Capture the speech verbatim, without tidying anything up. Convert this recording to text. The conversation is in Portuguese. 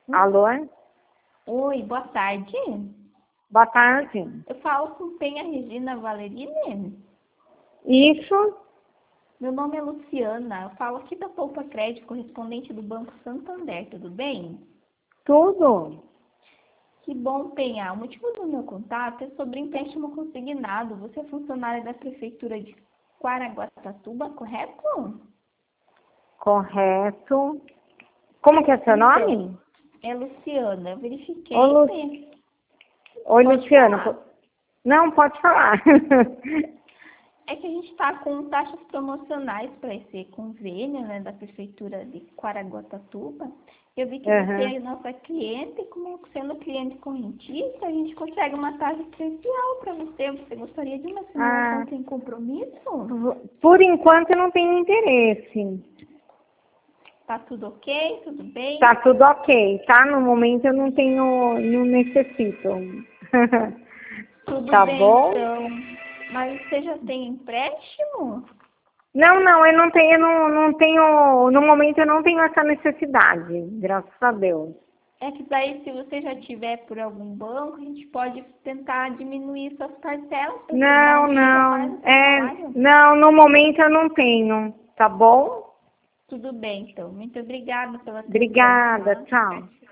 Alô? Oi, boa tarde. Boa tarde. Eu falo com Penha Regina Valerini. Isso? Meu nome é Luciana. Eu falo aqui da Poupa Crédito, correspondente do Banco Santander. Tudo bem? Tudo? Que bom, Penha. O motivo do meu contato é sobre empréstimo consignado. Você é funcionária da Prefeitura de Quaraguatatuba, correto? Correto. Como que é seu Então, nome? é Luciana. Eu verifiquei. Ô, Lu... Penha. Oi, Pode Luciano. falar. po- Não, pode falar. É que a gente está com taxas promocionais para esse convênio, né, da Prefeitura de Quaraguatatuba. Eu vi que você Uhum. é nossa cliente, e como sendo cliente correntista, a gente consegue uma taxa especial para você. Você gostaria de uma simulação Ah, sem compromisso? v- por enquanto eu não tenho interesse. Tá tudo ok? Tudo bem? Tá tudo ok, tá? No momento eu não tenho, não necessito. Tudo Tá bem, bom? então. Mas você já tem empréstimo? Não, não, eu não tenho, eu não, não tenho, no momento eu não tenho essa necessidade, graças a Deus. É que daí, se você já tiver por algum banco, a gente pode tentar diminuir suas parcelas para sobrar Não, um dinheiro a mais não, no seu é, salário. não, no momento eu não tenho, tá bom? Tudo bem, então. Muito obrigada pela atenção, Obrigada, tá? tchau.